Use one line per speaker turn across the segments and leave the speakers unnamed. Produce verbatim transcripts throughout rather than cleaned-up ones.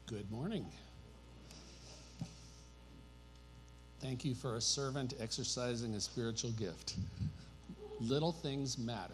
Good morning. Thank you for a servant exercising a spiritual gift. Little things matter.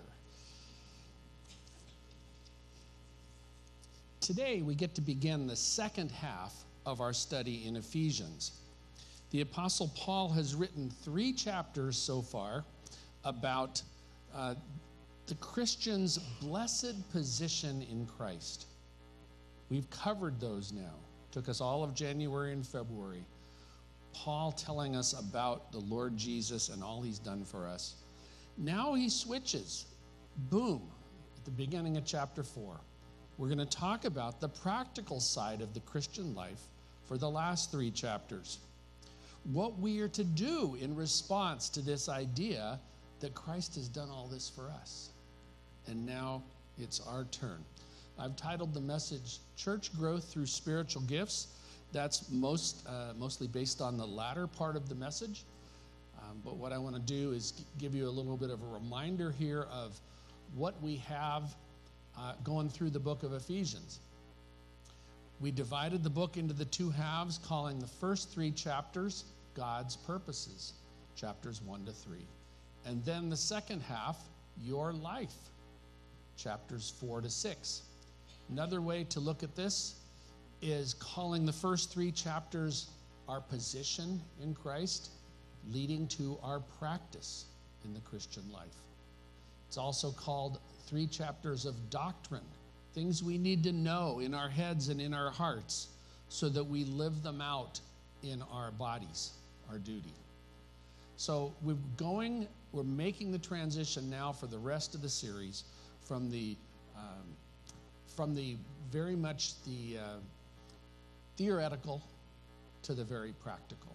Today we get to begin the second half of our study in Ephesians. The Apostle Paul has written three chapters so far about uh, the Christian's blessed position in Christ. We've covered those now. Took us all of January and February. Paul telling us about the Lord Jesus and all he's done for us. Now he switches. Boom, at the beginning of chapter four. We're going to talk about the practical side of the Christian life for the last three chapters. What we are to do in response to this idea that Christ has done all this for us. And now it's our turn. I've titled the message, Church Growth Through Spiritual Gifts. That's most uh, mostly based on the latter part of the message. Um, but what I want to do is g- give you a little bit of a reminder here of what we have uh, going through the book of Ephesians. We divided the book into the two halves, calling the first three chapters God's Purposes, chapters one to three. And then the second half, Your Life, chapters four to six. Another way to look at this is calling the first three chapters our position in Christ, leading to our practice in the Christian life. It's also called three chapters of doctrine, things we need to know in our heads and in our hearts so that we live them out in our bodies, our duty. So we're going, we're making the transition now for the rest of the series from the um, from the very much the uh, theoretical to the very practical.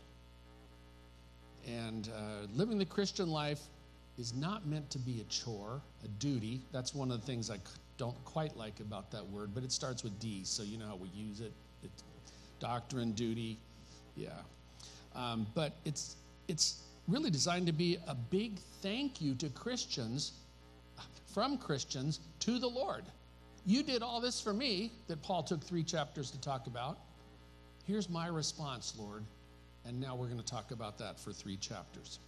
And uh, living the Christian life is not meant to be a chore, a duty. That's one of the things I don't quite like about that word, but it starts with D, so you know how we use it. It's doctrine, duty, yeah. Um, but it's it's really designed to be a big thank you to Christians, from Christians to the Lord. You did all this for me that Paul took three chapters to talk about. Here's my response, Lord. And now we're going to talk about that for three chapters.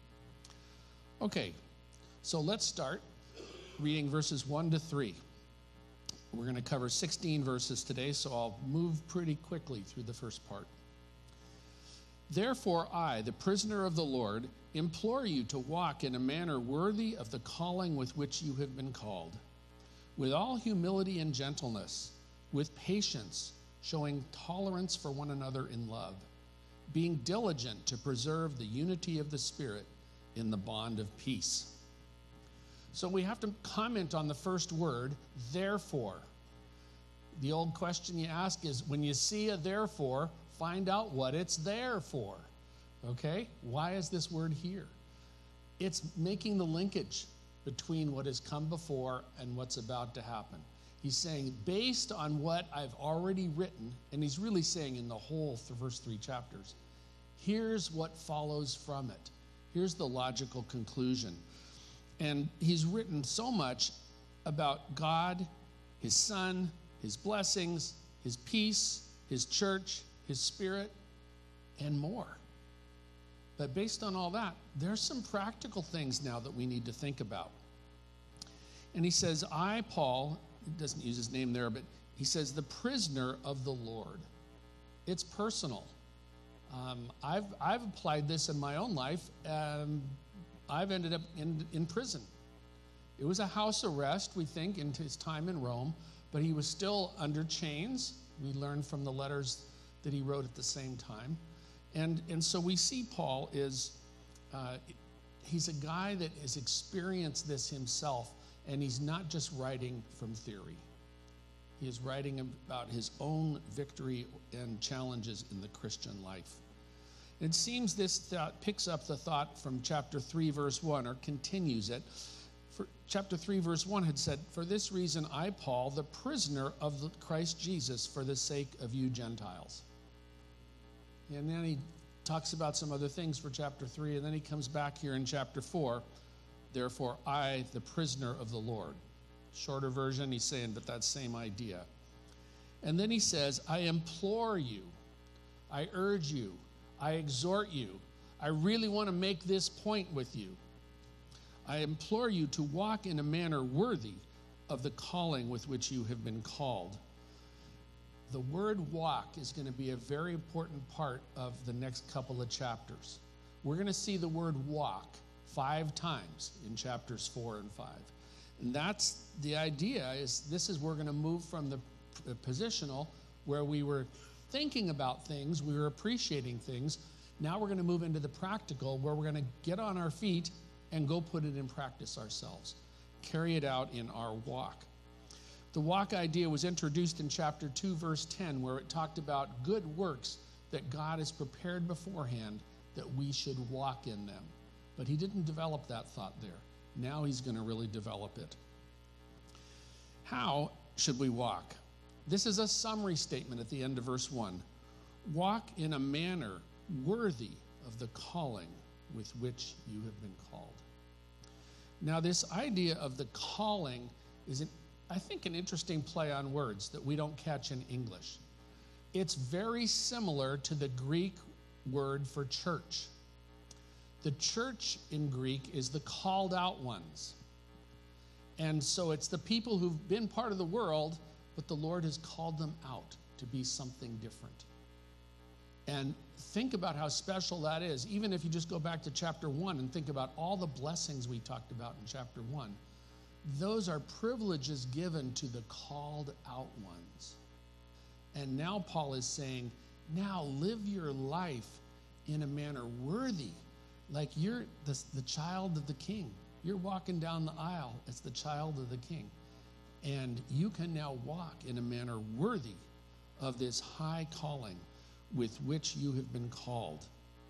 Okay, so let's start reading verses one to three. We're going to cover sixteen verses today, so I'll move pretty quickly through the first part. Therefore, I, the prisoner of the Lord, implore you to walk in a manner worthy of the calling with which you have been called, with all humility and gentleness, with patience, showing tolerance for one another in love, being diligent to preserve the unity of the Spirit in the bond of peace. So we have to comment on the first word, therefore. The old question you ask is, when you see a therefore, find out what it's there for. Okay? Why is this word here? It's making the linkage between what has come before and what's about to happen. He's saying, based on what I've already written, and he's really saying in the whole th- first three chapters, here's what follows from it. Here's the logical conclusion. And he's written so much about God, his Son, his blessings, his peace, his church, his Spirit, and more. But based on all that, there's some practical things now that we need to think about. And he says, I, Paul, he doesn't use his name there, but he says, the prisoner of the Lord. It's personal. Um, I've, I've applied this in my own life. Um, I've ended up in, in prison. It was a house arrest, we think, into his time in Rome, but he was still under chains. We learned from the letters that he wrote at the same time. And, and so we see Paul is, uh, he's a guy that has experienced this himself, and he's not just writing from theory. He is writing about his own victory and challenges in the Christian life. It seems this thought picks up the thought from chapter three, verse one, or continues it. For chapter three, verse one had said, for this reason I, Paul, the prisoner of the Christ Jesus, for the sake of you Gentiles. And then he talks about some other things for chapter three, and then he comes back here in chapter four. Therefore, I, the prisoner of the Lord. Shorter version, he's saying, but that same idea. And then he says, I implore you, I urge you, I exhort you. I really want to make this point with you. I implore you to walk in a manner worthy of the calling with which you have been called. The word walk is going to be a very important part of the next couple of chapters. We're going to see the word walk five times in chapters four and five. And that's the idea, is this is we're going to move from the positional, where we were thinking about things, we were appreciating things. Now we're going to move into the practical, where we're going to get on our feet and go put it in practice ourselves. Carry it out in our walk. The walk idea was introduced in chapter two, verse ten, where it talked about good works that God has prepared beforehand that we should walk in them. But he didn't develop that thought there. Now he's going to really develop it. How should we walk? This is a summary statement at the end of verse one. Walk in a manner worthy of the calling with which you have been called. Now, this idea of the calling is, an, I think, an interesting play on words that we don't catch in English. It's very similar to the Greek word for church. The church in Greek is the called out ones. And so it's the people who've been part of the world, but the Lord has called them out to be something different. And think about how special that is. Even if you just go back to chapter one and think about all the blessings we talked about in chapter one, those are privileges given to the called out ones. And now Paul is saying, now live your life in a manner worthy, like you're the, the child of the king. You're walking down the aisle as the child of the king. And you can now walk in a manner worthy of this high calling with which you have been called.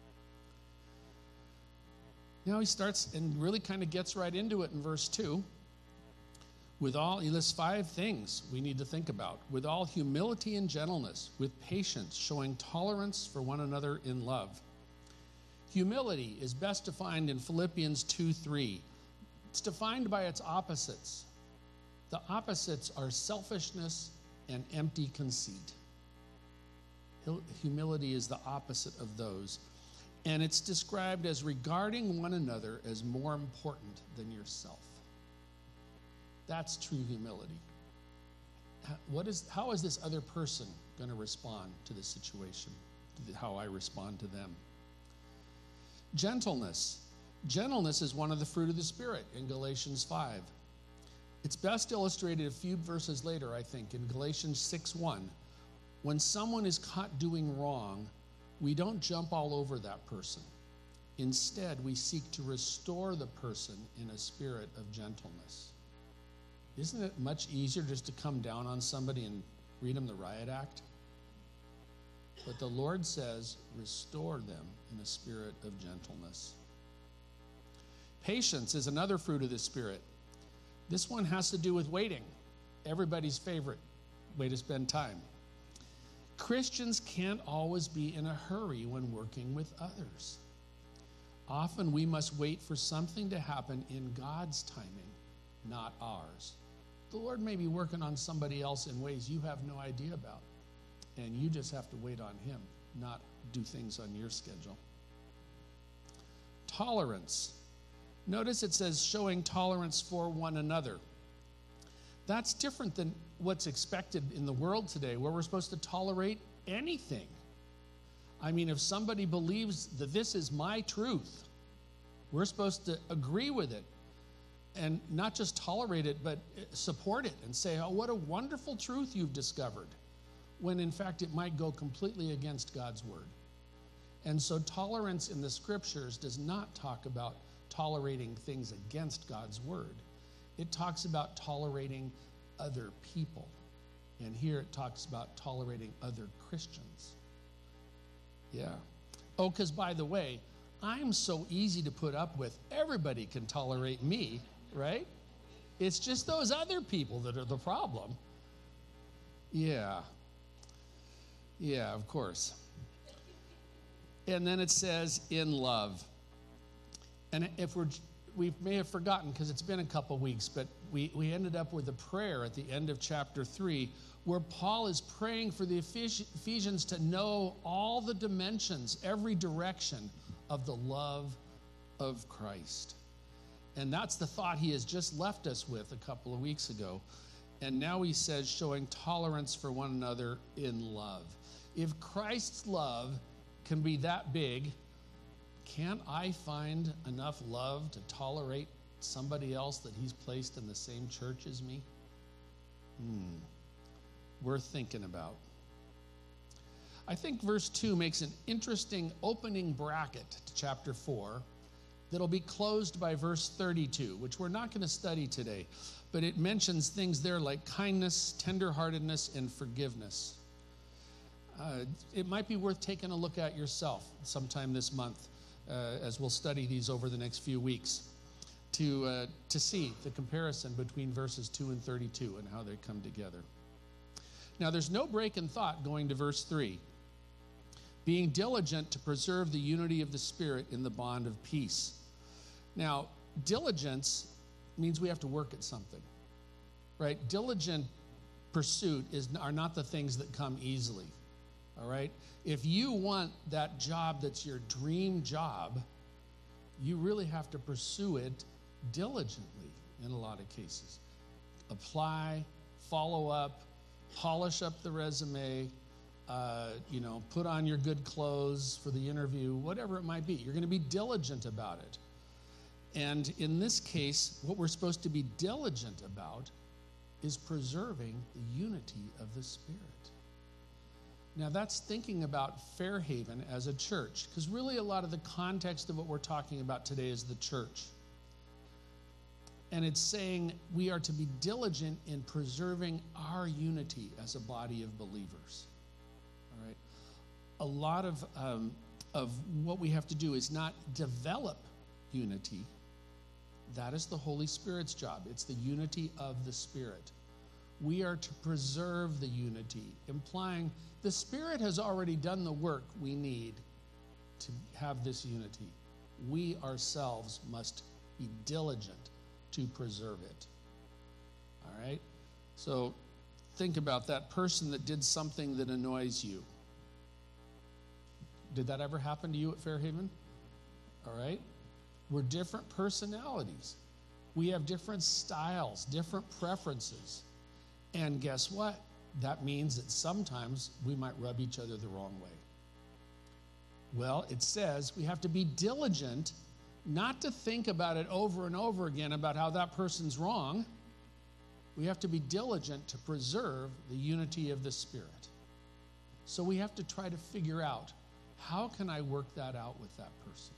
Now he starts and really kind of gets right into it in verse two. With all, he lists five things we need to think about. With all humility and gentleness, with patience, showing tolerance for one another in love. Humility is best defined in Philippians two three. It's defined by its opposites. The opposites are selfishness and empty conceit. Humility is the opposite of those. And it's described as regarding one another as more important than yourself. That's true humility. What is, how is this other person going to respond to this situation, to the, how I respond to them? Gentleness. Gentleness is one of the fruit of the Spirit in Galatians five. It's best illustrated a few verses later, I think, in Galatians six one. When someone is caught doing wrong, we don't jump all over that person. Instead, we seek to restore the person in a spirit of gentleness. Isn't it much easier just to come down on somebody and read them the riot act? But the Lord says, restore them in a spirit of gentleness. Patience is another fruit of the Spirit. This one has to do with waiting. Everybody's favorite way to spend time. Christians can't always be in a hurry when working with others. Often we must wait for something to happen in God's timing, not ours. The Lord may be working on somebody else in ways you have no idea about, and you just have to wait on him, not do things on your schedule. Tolerance. Notice it says showing tolerance for one another. That's different than what's expected in the world today, where we're supposed to tolerate anything. I mean, if somebody believes that this is my truth, we're supposed to agree with it and not just tolerate it, but support it and say, oh, what a wonderful truth you've discovered, when in fact it might go completely against God's word. And so tolerance in the scriptures does not talk about tolerating things against God's word. It talks about tolerating other people. And here it talks about tolerating other Christians. Yeah. Oh, because by the way, I'm so easy to put up with. Everybody can tolerate me, right? It's just those other people that are the problem. Yeah. Yeah, of course. And then it says, in love. And if we're we may have forgotten because it's been a couple weeks, but we, we ended up with a prayer at the end of chapter three where Paul is praying for the Ephesians to know all the dimensions, every direction of the love of Christ. And that's the thought he has just left us with a couple of weeks ago. And now he says, showing tolerance for one another in love. If Christ's love can be that big, can't I find enough love to tolerate somebody else that he's placed in the same church as me? Hmm. Worth thinking about. I think verse two makes an interesting opening bracket to chapter four that'll be closed by verse thirty-two, which we're not going to study today, but it mentions things there like kindness, tenderheartedness, and forgiveness. Uh, it might be worth taking a look at yourself sometime this month uh, as we'll study these over the next few weeks to, uh, to see the comparison between verses two and thirty-two and how they come together. Now, there's no break in thought going to verse three. Being diligent to preserve the unity of the Spirit in the bond of peace. Now, diligence means we have to work at something, right? Diligent pursuit is, are not the things that come easily, all right? If you want that job that's your dream job, you really have to pursue it diligently in a lot of cases. Apply, follow up, polish up the resume, uh, you know, put on your good clothes for the interview, whatever it might be. You're going to be diligent about it. And in this case, what we're supposed to be diligent about is preserving the unity of the Spirit. Now, that's thinking about Fairhaven as a church, because really a lot of the context of what we're talking about today is the church. And it's saying we are to be diligent in preserving our unity as a body of believers. All right? A lot of, um, of what we have to do is not develop unity. That is the Holy Spirit's job. It's the unity of the Spirit. We are to preserve the unity, implying the Spirit has already done the work we need to have this unity. We ourselves must be diligent to preserve it. All right? So think about that person that did something that annoys you. Did that ever happen to you at Fairhaven? All right? We're different personalities. We have different styles, different preferences. And guess what? That means that sometimes we might rub each other the wrong way. Well, it says we have to be diligent not to think about it over and over again about how that person's wrong. We have to be diligent to preserve the unity of the Spirit. So we have to try to figure out, how can I work that out with that person?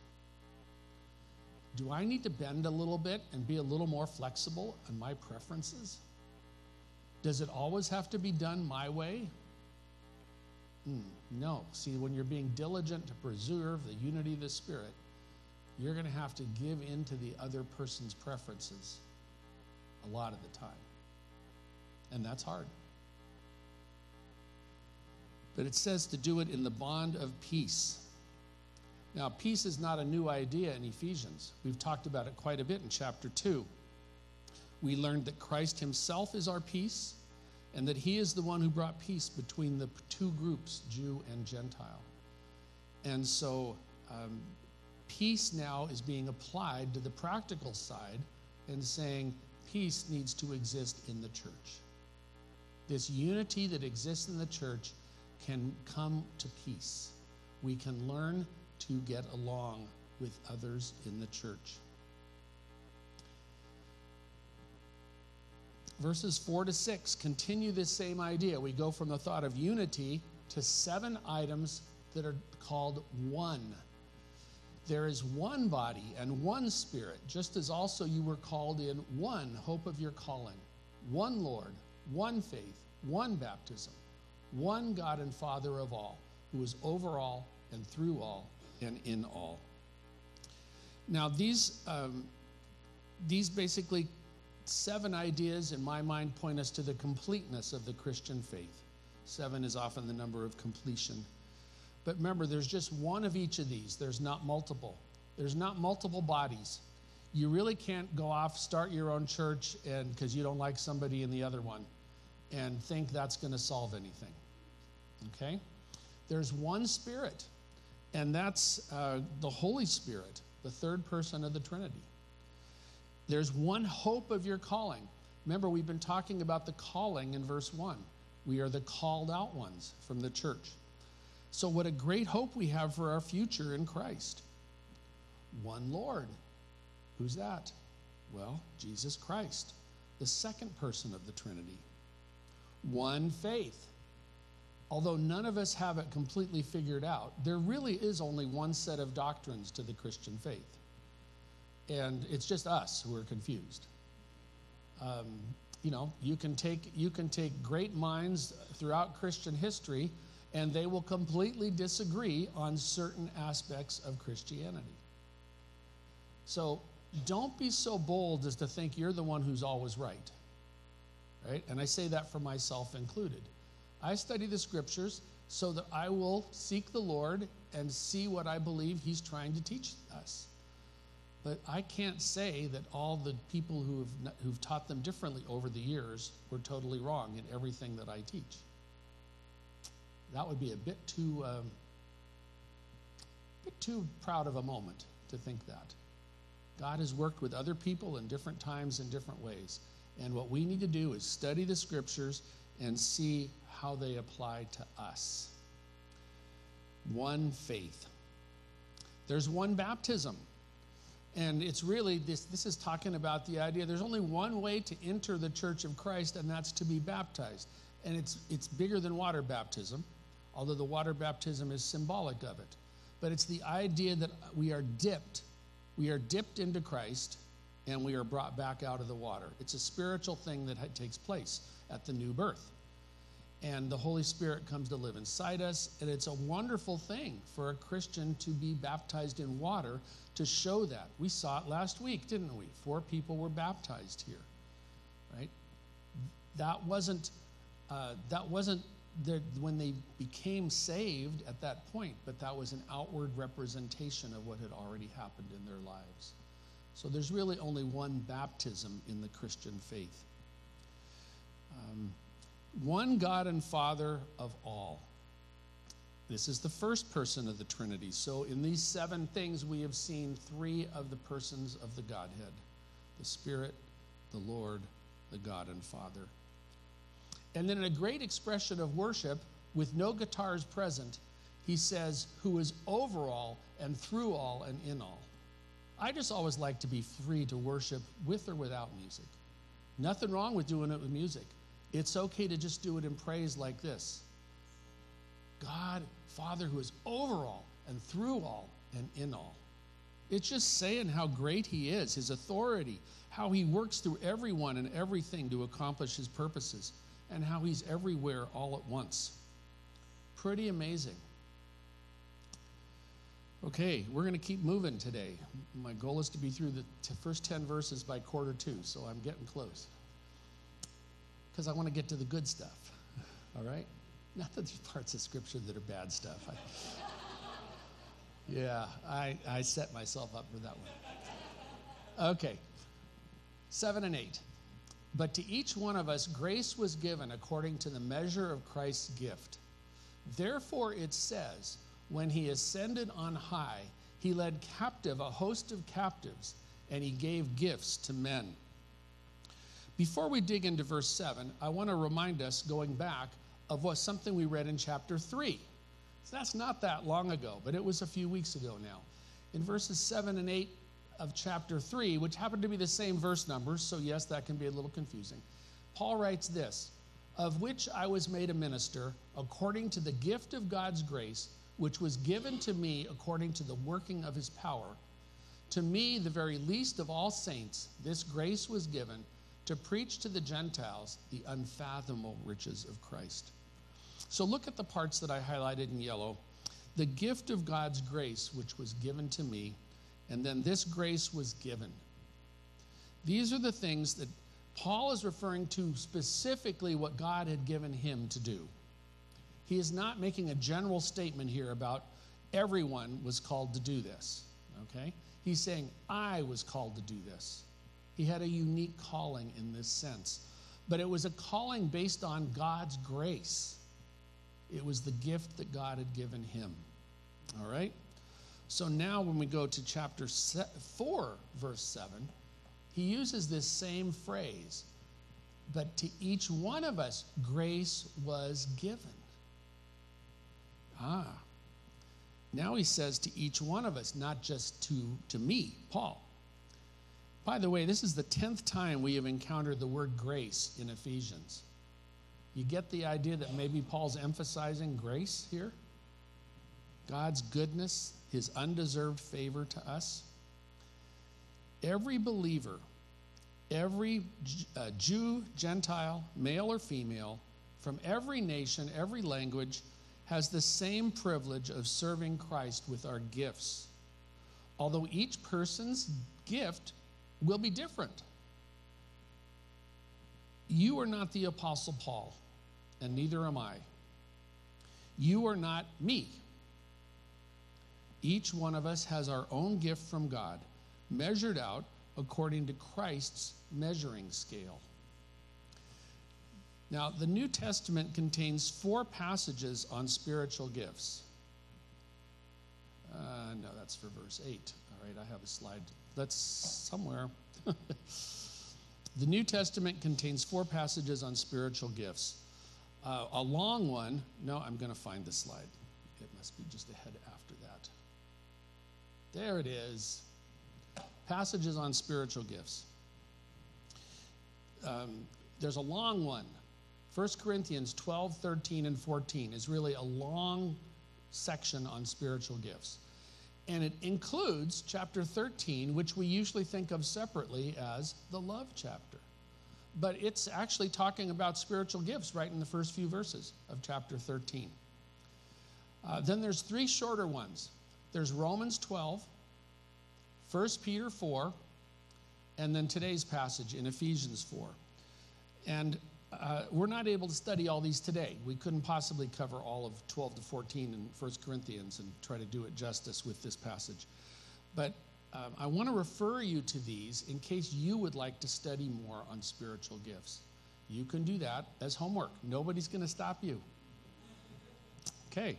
Do I need to bend a little bit and be a little more flexible in my preferences? Does it always have to be done my way? Mm, no. See, when you're being diligent to preserve the unity of the Spirit, you're going to have to give in to the other person's preferences a lot of the time. And that's hard. But it says to do it in the bond of peace. Now, peace is not a new idea in Ephesians. We've talked about it quite a bit in chapter two. We learned that Christ himself is our peace, and that he is the one who brought peace between the two groups, Jew and Gentile. And so um, peace now is being applied to the practical side and saying peace needs to exist in the church. This unity that exists in the church can come to peace. We can learn to get along with others in the church. Verses four to six continue this same idea. We go from the thought of unity to seven items that are called one. There is one body and one Spirit, just as also you were called in one hope of your calling, one Lord, one faith, one baptism, one God and Father of all, who is over all and through all and in all. Now, these um, these basically seven ideas in my mind point us to the completeness of the Christian faith. Seven is often the number of completion. But remember, there's just one of each of these. There's not multiple. There's not multiple bodies. You really can't go off, start your own church, and because you don't like somebody in the other one, and think that's going to solve anything. Okay? There's one Spirit, and that's uh, the Holy Spirit, the third person of the Trinity. There's one hope of your calling. Remember, we've been talking about the calling in verse one. We are the called out ones from the church. So what a great hope we have for our future in Christ. One Lord. Who's that? Well, Jesus Christ, the second person of the Trinity. One faith. Although none of us have it completely figured out, there really is only one set of doctrines to the Christian faith. And it's just us who are confused. Um, you know, you can take you can take great minds throughout Christian history, and they will completely disagree on certain aspects of Christianity. So don't be so bold as to think you're the one who's always right. Right? And I say that for myself included. I study the scriptures so that I will seek the Lord and see what I believe he's trying to teach us. But I can't say that all the people who have who've taught them differently over the years were totally wrong in everything that I teach. That would be a bit too, um, bit too proud of a moment to think that. God has worked with other people in different times in different ways. And what we need to do is study the scriptures and see how they apply to us. One faith. There's one baptism. And it's really, this, this is talking about the idea there's only one way to enter the Church of Christ, and that's to be baptized. And it's, it's bigger than water baptism, although the water baptism is symbolic of it. But it's the idea that we are dipped. We are dipped into Christ, and we are brought back out of the water. It's a spiritual thing that takes place at the new birth. And the Holy Spirit comes to live inside us, and it's a wonderful thing for a Christian to be baptized in water to show that. We saw it last week, didn't we? Four people were baptized here, right? That wasn't uh, that wasn't the, when they became saved at that point, but that was an outward representation of what had already happened in their lives. So there's really only one baptism in the Christian faith. Um, One God and Father of all. This is the first person of the Trinity. So in these seven things, we have seen three of the persons of the Godhead: the Spirit, the Lord, the God and Father. And then in a great expression of worship, with no guitars present, he says, who is over all and through all and in all. I just always like to be free to worship with or without music. Nothing wrong with doing it with music. It's okay to just do it in praise like this. God, Father, who is over all and through all and in all. It's just saying how great he is, his authority, how he works through everyone and everything to accomplish his purposes, and how he's everywhere all at once. Pretty amazing. Okay, we're going to keep moving today. My goal is to be through the t- first ten verses by quarter two, so I'm getting close. Because I want to get to the good stuff, all right? Not that there's parts of Scripture that are bad stuff. I, yeah, I, I set myself up for that one. Okay, seven and eight. But to each one of us grace was given according to the measure of Christ's gift. Therefore it says, when he ascended on high, he led captive a host of captives, and he gave gifts to men. Before we dig into verse seven, I want to remind us, going back, of what something we read in chapter three. So that's not that long ago, but it was a few weeks ago now. In verses seven and eight of chapter three, which happen to be the same verse numbers, so yes, that can be a little confusing, Paul writes this, of which I was made a minister according to the gift of God's grace, which was given to me according to the working of his power. To me, the very least of all saints, this grace was given to preach to the Gentiles the unfathomable riches of Christ. So look at the parts that I highlighted in yellow. The gift of God's grace, which was given to me, and then this grace was given. These are the things that Paul is referring to, specifically what God had given him to do. He is not making a general statement here about everyone was called to do this. okay? He's saying, I was called to do this. He had a unique calling in this sense. But it was a calling based on God's grace. It was the gift that God had given him. All right? So now when we go to chapter four, verse seven, he uses this same phrase. But to each one of us, grace was given. Ah. Now he says to each one of us, not just to, to me, Paul. By the way, this is the tenth time we have encountered the word grace in Ephesians. You get the idea that maybe Paul's emphasizing grace here? God's goodness, his undeserved favor to us. Every believer, every uh, Jew, Gentile, male or female, from every nation, every language, has the same privilege of serving Christ with our gifts. Although each person's gift will be different. You are not the Apostle Paul, and neither am I. You are not me. Each one of us has our own gift from God, measured out according to Christ's measuring scale. Now, the New Testament contains four passages on spiritual gifts. Uh, no, that's for verse eight. All right, I have a slide. That's somewhere. The New Testament contains four passages on spiritual gifts. Uh, a long one. No, I'm going to find the slide. It must be just ahead after that. There it is. Passages on spiritual gifts. Um, there's a long one. First Corinthians twelve, thirteen, and fourteen is really a long section on spiritual gifts. And it includes chapter thirteen, which we usually think of separately as the love chapter. But it's actually talking about spiritual gifts right in the first few verses of chapter thirteen. Uh, then there's three shorter ones. There's Romans twelve, First Peter four, and then today's passage in Ephesians four. And uh, we're not able to study all these today. We couldn't possibly cover all of twelve to fourteen in First Corinthians and try to do it justice with this passage. But um, I want to refer you to these in case you would like to study more on spiritual gifts. You can do that as homework. Nobody's going to stop you. Okay.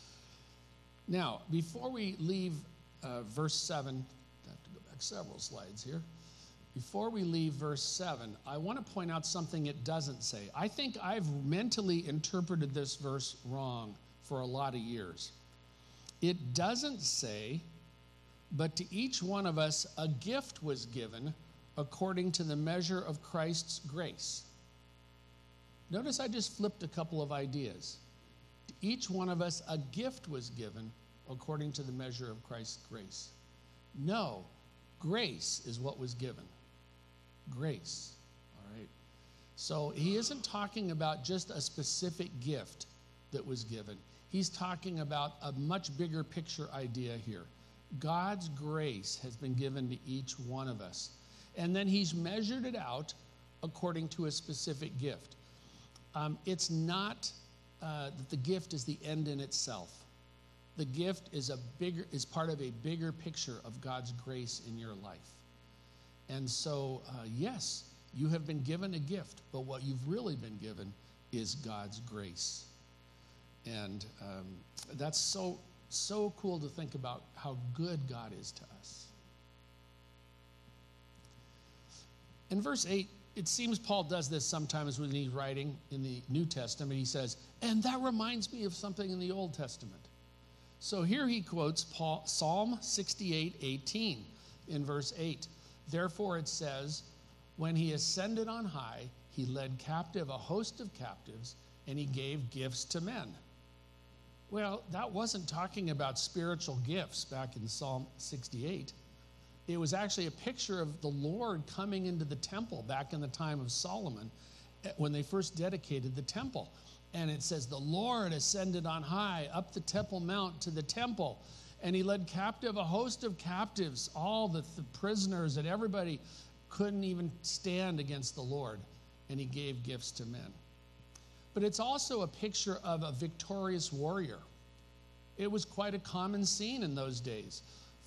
Now, before we leave uh, verse seven, I have to go back several slides here. Before we leave verse seven, I want to point out something it doesn't say. I think I've mentally interpreted this verse wrong for a lot of years. It doesn't say, but to each one of us a gift was given according to the measure of Christ's grace. Notice I just flipped a couple of ideas. To each one of us a gift was given according to the measure of Christ's grace. No, grace is what was given. Grace. All right. So he isn't talking about just a specific gift that was given. He's talking about a much bigger picture idea here. God's grace has been given to each one of us. And then he's measured it out according to a specific gift. Um, it's not uh, that the gift is the end in itself. The gift is a bigger is part of a bigger picture of God's grace in your life. And so, uh, yes, you have been given a gift, but what you've really been given is God's grace. And um, that's so, so cool to think about how good God is to us. In verse eight, it seems Paul does this sometimes when he's writing in the New Testament. He says, and that reminds me of something in the Old Testament. So here he quotes Paul, Psalm sixty-eight, eighteen in verse eight. Therefore it says, when he ascended on high, he led captive a host of captives, and he gave gifts to men. Well, that wasn't talking about spiritual gifts back in Psalm sixty-eight. It was actually a picture of the Lord coming into the temple back in the time of Solomon when they first dedicated the temple. And it says, the Lord ascended on high up the Temple Mount to the temple. And he led captive a host of captives, all the, the prisoners, and everybody couldn't even stand against the Lord. And he gave gifts to men. But it's also a picture of a victorious warrior. It was quite a common scene in those days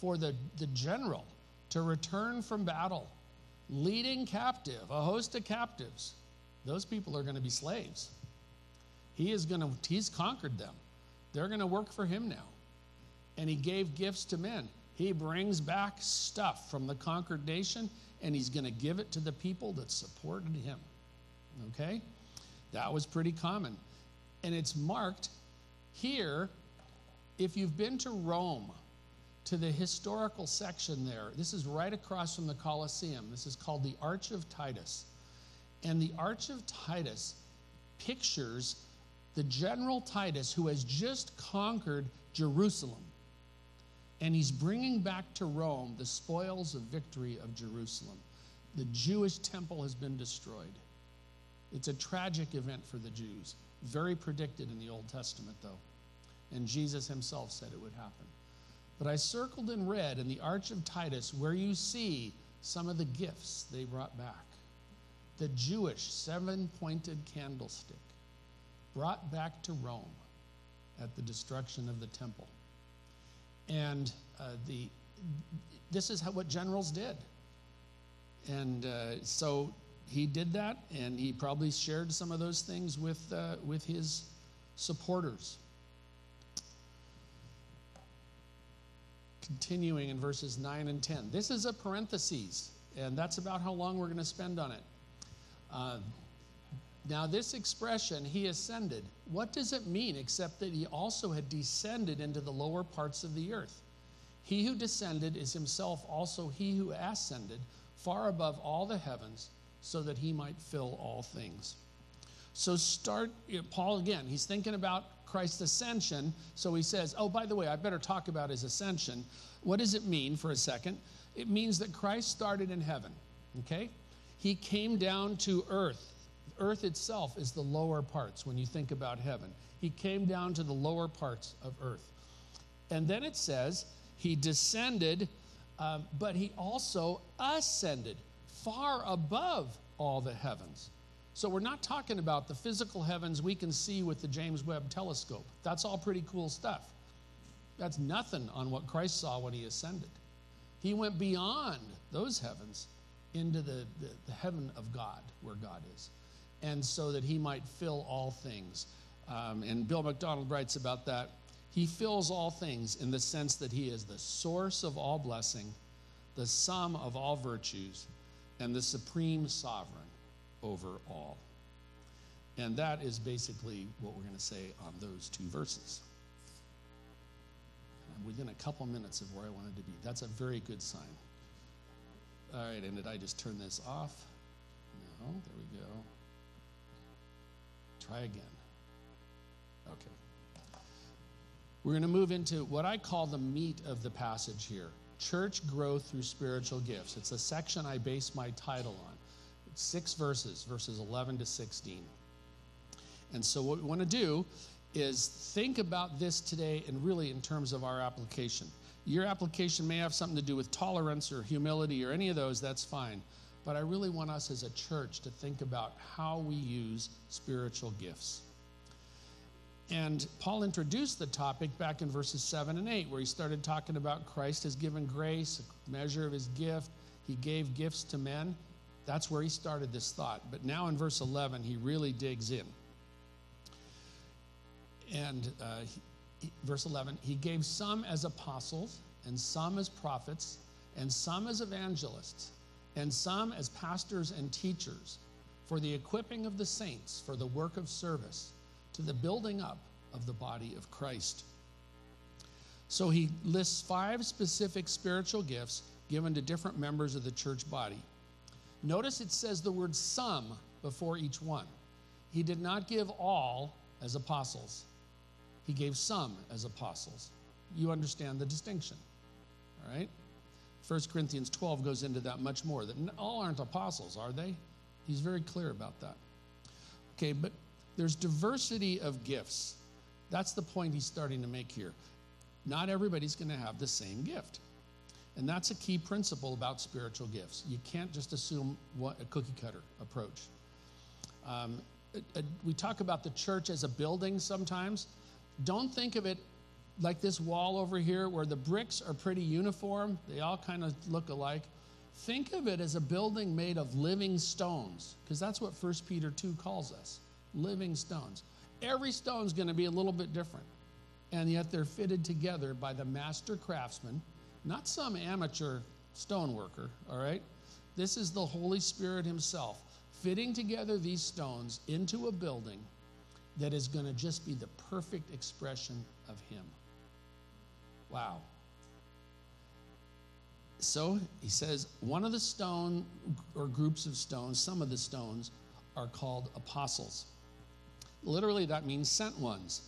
for the, the general to return from battle, leading captive, a host of captives. Those people are going to be slaves. He is going to, he's conquered them. They're going to work for him now. And he gave gifts to men. He brings back stuff from the conquered nation, and he's going to give it to the people that supported him. Okay? That was pretty common. And it's marked here, if you've been to Rome, to the historical section there, this is right across from the Colosseum. This is called the Arch of Titus. And the Arch of Titus pictures the General Titus, who has just conquered Jerusalem. And he's bringing back to Rome the spoils of victory of Jerusalem. The Jewish temple has been destroyed. It's a tragic event for the Jews. Very predicted in the Old Testament, though. And Jesus himself said it would happen. But I circled in red in the Arch of Titus where you see some of the gifts they brought back. The Jewish seven-pointed candlestick brought back to Rome at the destruction of the temple. And uh, the this is how, what generals did. And uh, so he did that, and he probably shared some of those things with uh, with his supporters. Continuing in verses nine and ten. This is a parenthesis, and that's about how long we're going to spend on it. Uh, now, this expression, he ascended, what does it mean except that he also had descended into the lower parts of the earth? He who descended is himself also he who ascended far above all the heavens so that he might fill all things. So start, Paul again, he's thinking about Christ's ascension. So he says, oh, by the way, I better talk about his ascension. What does it mean for a second? It means that Christ started in heaven, okay? He came down to earth. Earth itself is the lower parts when you think about heaven. He came down to the lower parts of earth. And then it says he descended, um, but he also ascended far above all the heavens. So we're not talking about the physical heavens we can see with the James Webb telescope. That's all pretty cool stuff. That's nothing on what Christ saw when he ascended. He went beyond those heavens into the, the, the heaven of God, where God is, and so that he might fill all things. Um, and Bill McDonald writes about that. He fills all things in the sense that he is the source of all blessing, the sum of all virtues, and the supreme sovereign over all. And that is basically what we're going to say on those two verses. I'm within a couple minutes of where I wanted to be. That's a very good sign. All right, and did I just turn this off? No, there we go. Try again. Okay. We're going to move into what I call the meat of the passage here. Church growth through spiritual gifts. It's a section I base my title on. It's six verses, verses eleven to sixteen. And so what we want to do is think about this today and really in terms of our application. Your application may have something to do with tolerance or humility or any of those, that's fine. But I really want us as a church to think about how we use spiritual gifts. And Paul introduced the topic back in verses seven and eight, where he started talking about Christ has given grace, a measure of his gift. He gave gifts to men. That's where he started this thought. But now in verse eleven, he really digs in. And uh, he, verse eleven, he gave some as apostles, and some as prophets, and some as evangelists, and some as pastors and teachers, for the equipping of the saints, for the work of service, to the building up of the body of Christ. So he lists five specific spiritual gifts given to different members of the church body. Notice it says the word some before each one. He did not give all as apostles. He gave some as apostles. You understand the distinction, all right? First Corinthians twelve goes into that much more, that all aren't apostles, are they? He's very clear about that. Okay, but there's diversity of gifts. That's the point he's starting to make here. Not everybody's going to have the same gift. And that's a key principle about spiritual gifts. You can't just assume what a cookie cutter approach. Um, a, a, we talk about the church as a building sometimes. Don't think of it like this wall over here where the bricks are pretty uniform, they all kind of look alike. Think of it as a building made of living stones, because that's what First Peter two calls us, living stones. Every stone's going to be a little bit different, and yet they're fitted together by the master craftsman, not some amateur stone worker, all right? This is the Holy Spirit himself fitting together these stones into a building that is going to just be the perfect expression of him. Wow. So he says one of the stone or groups of stones, some of the stones, are called apostles. Literally, that means sent ones.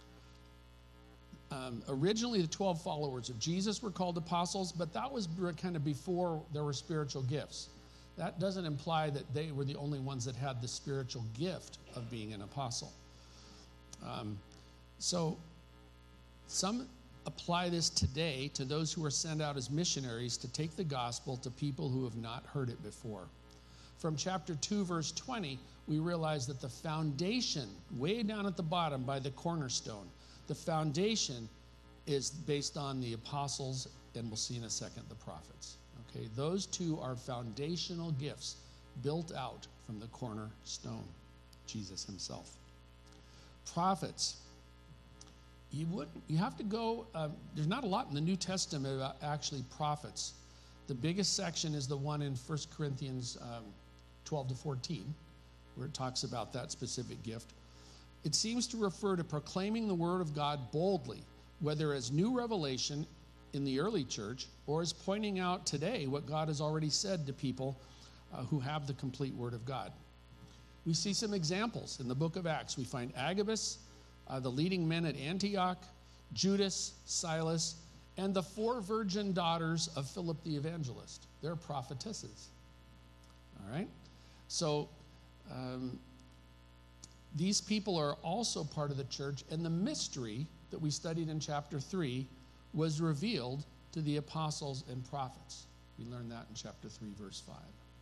Um, originally, the twelve followers of Jesus were called apostles, but that was kind of before there were spiritual gifts. That doesn't imply that they were the only ones that had the spiritual gift of being an apostle. Um, so some apply this today to those who are sent out as missionaries to take the gospel to people who have not heard it before. From chapter two, verse twenty, we realize that the foundation, way down at the bottom by the cornerstone, the foundation is based on the apostles, and we'll see in a second, the prophets. Okay, those two are foundational gifts built out from the cornerstone, Jesus himself. Prophets. You would you have to go, uh, there's not a lot in the New Testament about actually prophets. The biggest section is the one in First Corinthians um, twelve to fourteen, where it talks about that specific gift. It seems to refer to proclaiming the word of God boldly, whether as new revelation in the early church or as pointing out today what God has already said to people uh, who have the complete word of God. We see some examples in the book of Acts. We find Agabus, uh, the leading men at Antioch, Judas, Silas, and the four virgin daughters of Philip the evangelist. They're prophetesses. All right? So um, these people are also part of the church, and the mystery that we studied in chapter three was revealed to the apostles and prophets. We learned that in chapter three, verse five.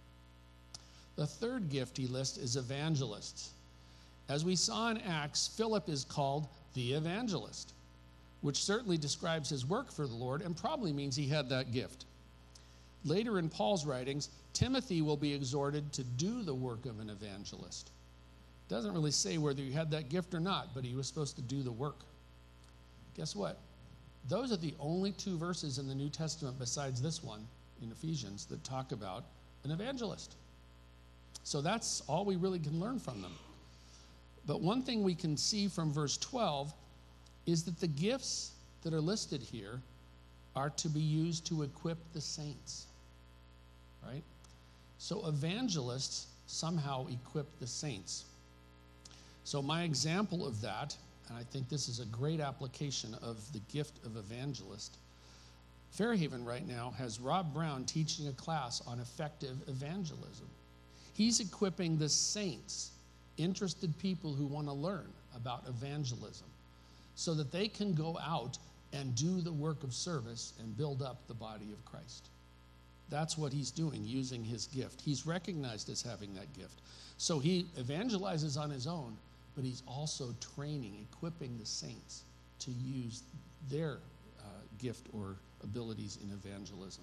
The third gift he lists is evangelists. As we saw in Acts, Philip is called the evangelist, which certainly describes his work for the Lord and probably means he had that gift. Later in Paul's writings, Timothy will be exhorted to do the work of an evangelist. It doesn't really say whether he had that gift or not, but he was supposed to do the work. Guess what? Those are the only two verses in the New Testament besides this one in Ephesians that talk about an evangelist. So that's all we really can learn from them. But one thing we can see from verse twelve is that the gifts that are listed here are to be used to equip the saints, right? So evangelists somehow equip the saints. So my example of that, and I think this is a great application of the gift of evangelist, Fairhaven right now has Rob Brown teaching a class on effective evangelism. He's equipping the saints, interested people who want to learn about evangelism, so that they can go out and do the work of service and build up the body of Christ. That's what he's doing, using his gift. He's recognized as having that gift. So he evangelizes on his own, but he's also training, equipping the saints to use their uh, gift or abilities in evangelism.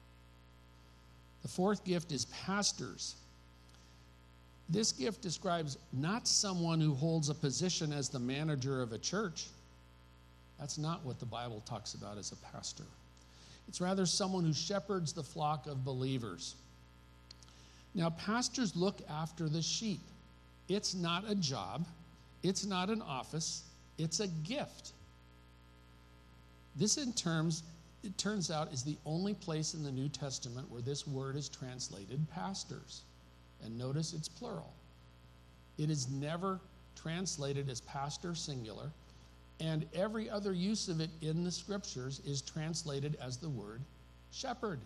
The fourth gift is pastors. This gift describes not someone who holds a position as the manager of a church. That's not what the Bible talks about as a pastor. It's rather someone who shepherds the flock of believers. Now, pastors look after the sheep. It's not a job. It's not an office. It's a gift. This, in terms, it turns out, is the only place in the New Testament where this word is translated pastors. And notice it's plural. It is never translated as pastor singular, and every other use of it in the scriptures is translated as the word shepherd.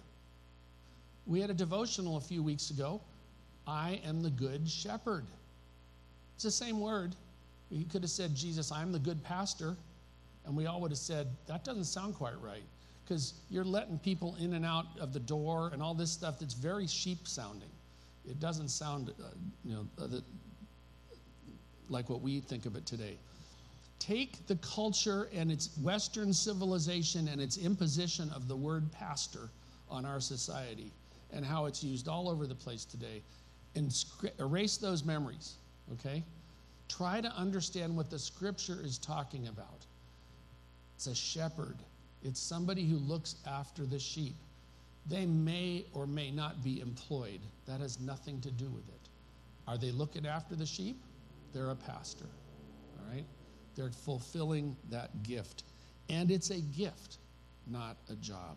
We had a devotional a few weeks ago. I am the good shepherd. It's the same word. He could have said, Jesus, I'm the good pastor, and we all would have said, that doesn't sound quite right, because you're letting people in and out of the door and all this stuff that's very sheep sounding. It doesn't sound, uh, you know, uh, the, like what we think of it today. Take the culture and its Western civilization and its imposition of the word pastor on our society and how it's used all over the place today, and sc- erase those memories, okay? Try to understand what the scripture is talking about. It's a shepherd. It's somebody who looks after the sheep. They may or may not be employed. That has nothing to do with it. Are they looking after the sheep? They're a pastor, all right? They're fulfilling that gift. And it's a gift, not a job.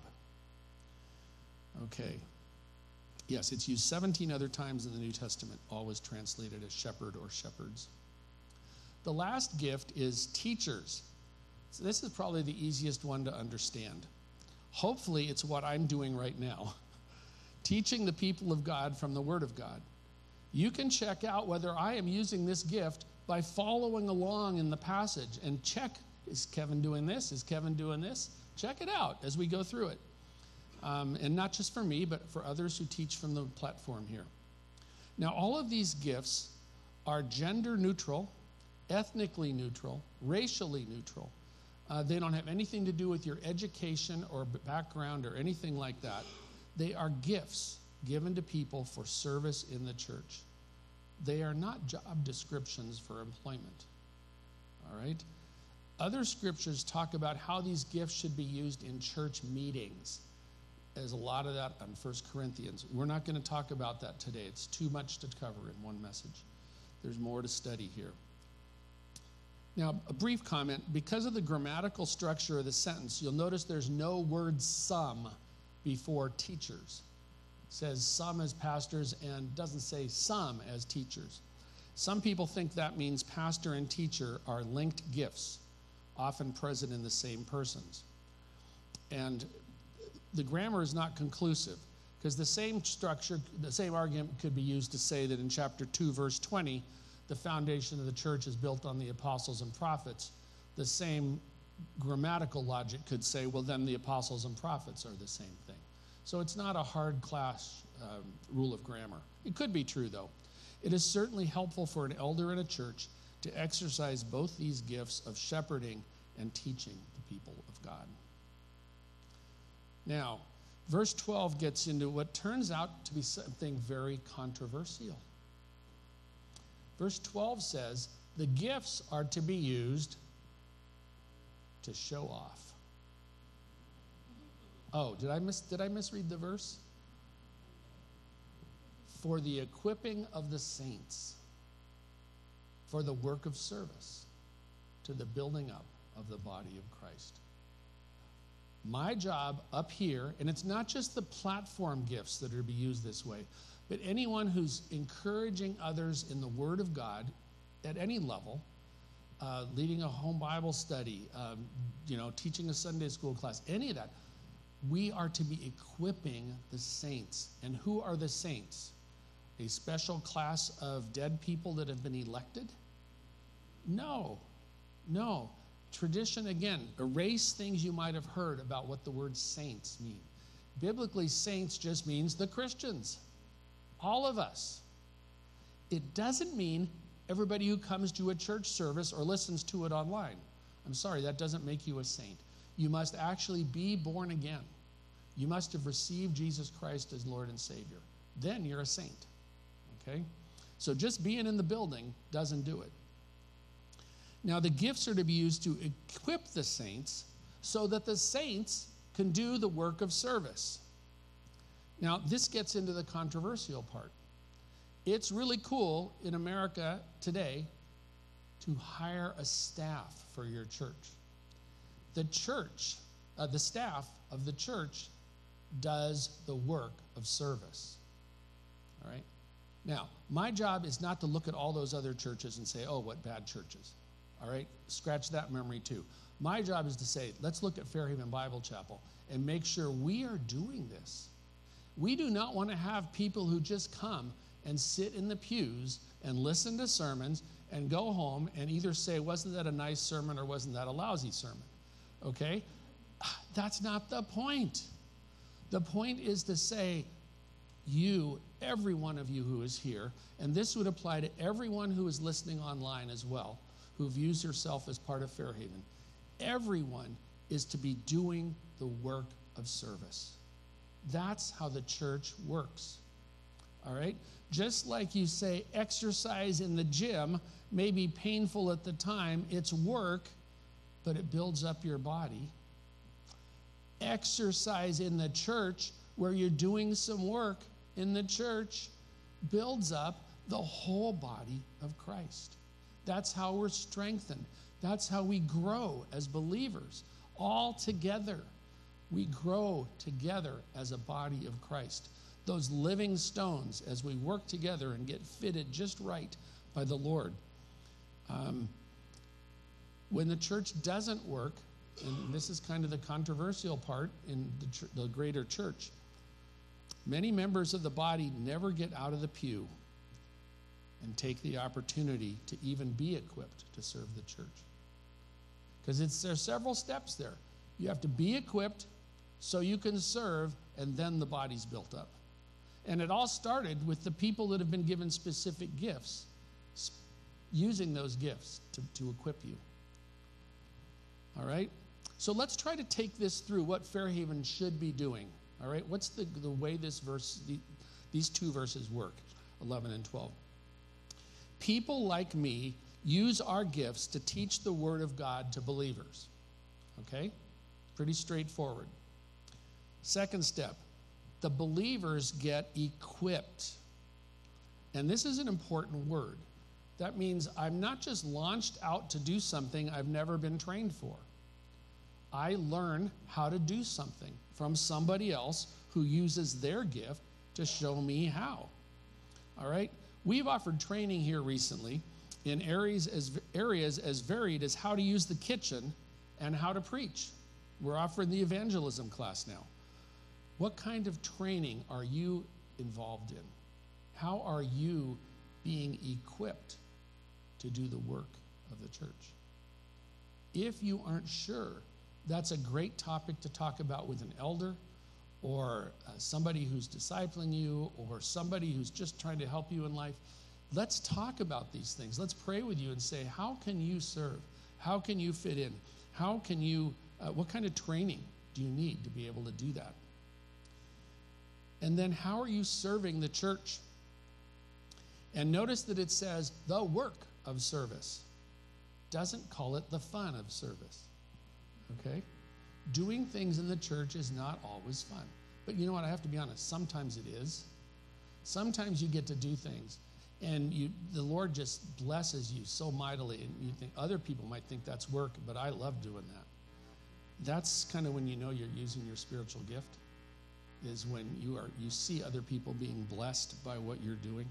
Okay. Yes, it's used seventeen other times in the New Testament, always translated as shepherd or shepherds. The last gift is teachers. So this is probably the easiest one to understand. Hopefully, it's what I'm doing right now, teaching the people of God from the Word of God. You can check out whether I am using this gift by following along in the passage and check, is Kevin doing this? Is Kevin doing this? Check it out as we go through it. Um, and not just for me, but for others who teach from the platform here. Now, all of these gifts are gender neutral, ethnically neutral, racially neutral. Uh, they don't have anything to do with your education or background or anything like that. They are gifts given to people for service in the church. They are not job descriptions for employment. All right? Other scriptures talk about how these gifts should be used in church meetings. There's a lot of that on First Corinthians. We're not going to talk about that today. It's too much to cover in one message. There's more to study here. Now, a brief comment. Because of the grammatical structure of the sentence, you'll notice there's no word some before teachers. It says some as pastors and doesn't say some as teachers. Some people think that means pastor and teacher are linked gifts, often present in the same persons. And the grammar is not conclusive, because the same structure, the same argument could be used to say that in chapter two, verse twenty, the foundation of the church is built on the apostles and prophets. The same grammatical logic could say, well, then the apostles and prophets are the same thing. So it's not a hard class um, rule of grammar. It could be true, though. It is certainly helpful for an elder in a church to exercise both these gifts of shepherding and teaching the people of God. Now, verse twelve gets into what turns out to be something very controversial. Verse twelve says, the gifts are to be used to show off. Oh, did I miss, did I misread the verse? For the equipping of the saints, for the work of service, to the building up of the body of Christ. My job up here, and it's not just the platform gifts that are to be used this way, but anyone who's encouraging others in the Word of God at any level, uh, leading a home Bible study, um, you know, teaching a Sunday school class, any of that, we are to be equipping the saints. And who are the saints? A special class of dead people that have been elected? No, no. Tradition, again, erase things you might have heard about what the word saints mean. Biblically, saints just means the Christians. All of us. It doesn't mean everybody who comes to a church service or listens to it online. I'm sorry, that doesn't make you a saint. You must actually be born again. You must have received Jesus Christ as Lord and Savior. Then you're a saint. Okay? So just being in the building doesn't do it. Now, the gifts are to be used to equip the saints so that the saints can do the work of service. Now, this gets into the controversial part. It's really cool in America today to hire a staff for your church. The church, uh, the staff of the church does the work of service. All right? Now, my job is not to look at all those other churches and say, oh, what bad churches. All right? Scratch that memory too. My job is to say, let's look at Fairhaven Bible Chapel and make sure we are doing this. We do not want to have people who just come and sit in the pews and listen to sermons and go home and either say, wasn't that a nice sermon or wasn't that a lousy sermon? Okay? That's not the point. The point is to say, you, every one of you who is here, and this would apply to everyone who is listening online as well, who views herself as part of Fairhaven. Everyone is to be doing the work of service. That's how the church works. All right? Just like you say, exercise in the gym may be painful at the time, it's work, but it builds up your body. Exercise in the church, where you're doing some work in the church, builds up the whole body of Christ. That's how we're strengthened. That's how we grow as believers. All together, we grow together as a body of Christ. Those living stones, as we work together and get fitted just right by the Lord. Um, when the church doesn't work, and this is kind of the controversial part in the, ch- the greater church, many members of the body never get out of the pew and take the opportunity to even be equipped to serve the church. Because it's there's several steps there. You have to be equipped so you can serve, and then the body's built up. And it all started with the people that have been given specific gifts, using those gifts to, to equip you. All right? So let's try to take this through what Fairhaven should be doing. All right? What's the, the way this verse, the, these two verses work, eleven and twelve? People like me use our gifts to teach the word of God to believers. Okay? Pretty straightforward. Second step, the believers get equipped. And this is an important word. That means I'm not just launched out to do something I've never been trained for. I learn how to do something from somebody else who uses their gift to show me how. All right? We've offered training here recently in areas as, areas as varied as how to use the kitchen and how to preach. We're offering the evangelism class now. What kind of training are you involved in? How are you being equipped to do the work of the church? If you aren't sure, that's a great topic to talk about with an elder or uh, somebody who's discipling you or somebody who's just trying to help you in life. Let's talk about these things. Let's pray with you and say, how can you serve? How can you fit in? How can you, uh, what kind of training do you need to be able to do that? And then how are you serving the church? And notice that it says the work of service. Doesn't call it the fun of service. Okay? Doing things in the church is not always fun. But you know what? I have to be honest. Sometimes it is. Sometimes you get to do things and you, the Lord just blesses you so mightily, and you think other people might think that's work, but I love doing that. That's kind of when you know you're using your spiritual gift, is when you are you see other people being blessed by what you're doing.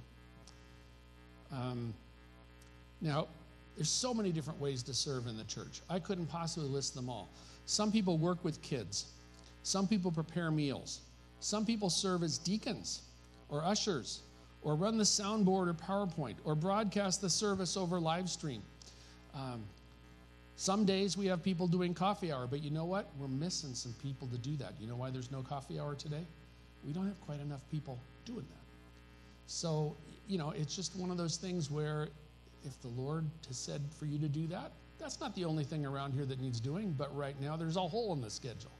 Um, now, there's so many different ways to serve in the church. I couldn't possibly list them all. Some people work with kids. Some people prepare meals. Some people serve as deacons or ushers or run the soundboard or PowerPoint or broadcast the service over live stream. Um, some days we have people doing coffee hour, but you know what? We're missing some people to do that. You know why there's no coffee hour today? We don't have quite enough people doing that. So, you know, it's just one of those things where if the Lord has said for you to do that, that's not the only thing around here that needs doing, but right now there's a hole in the schedule.